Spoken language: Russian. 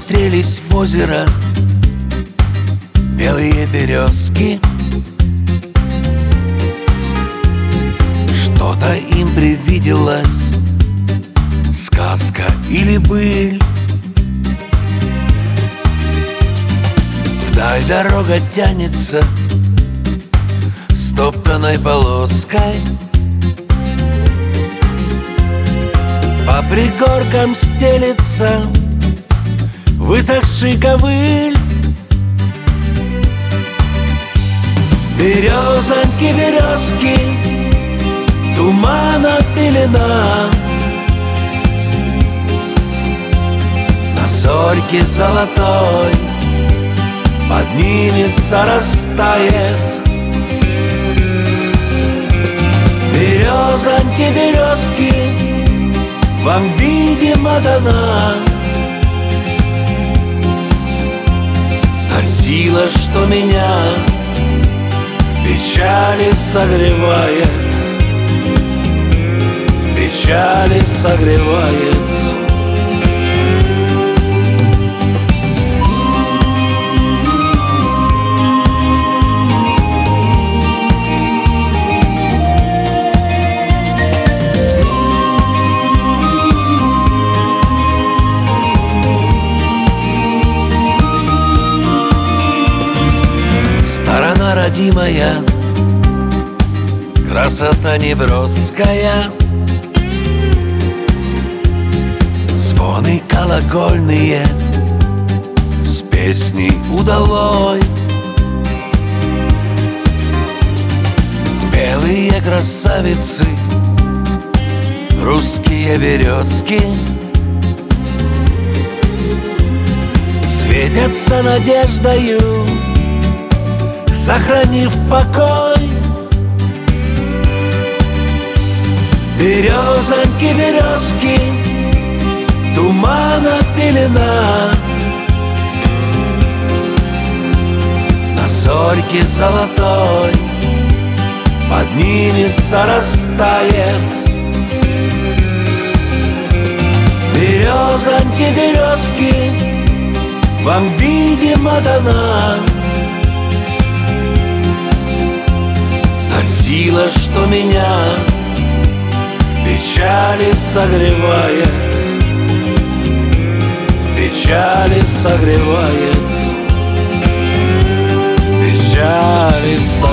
смотрелись в озеро белые березки. Что-то им привиделось, сказка или быль. Вдаль дорога тянется стоптанной полоской, по пригоркам стелется высохший ковыль. Березоньки, березки, тумана пелена, на зорьке золотой поднимется, растает. Березоньки, березки, вам, видимо, дана та сила, что меня в печали согревает, в печали согревает. Сторона родимая, красота неброская, звоны колокольные с песней удалой. Белые красавицы, русские березки, светятся надеждою, сохранив покой. Березоньки, березки, тумана пелена, на зорьке золотой поднимется, растает. Березоньки, березки, вам, видимо, дана та сила, что меня в печали согревает, в печали согревает, в печали согревает.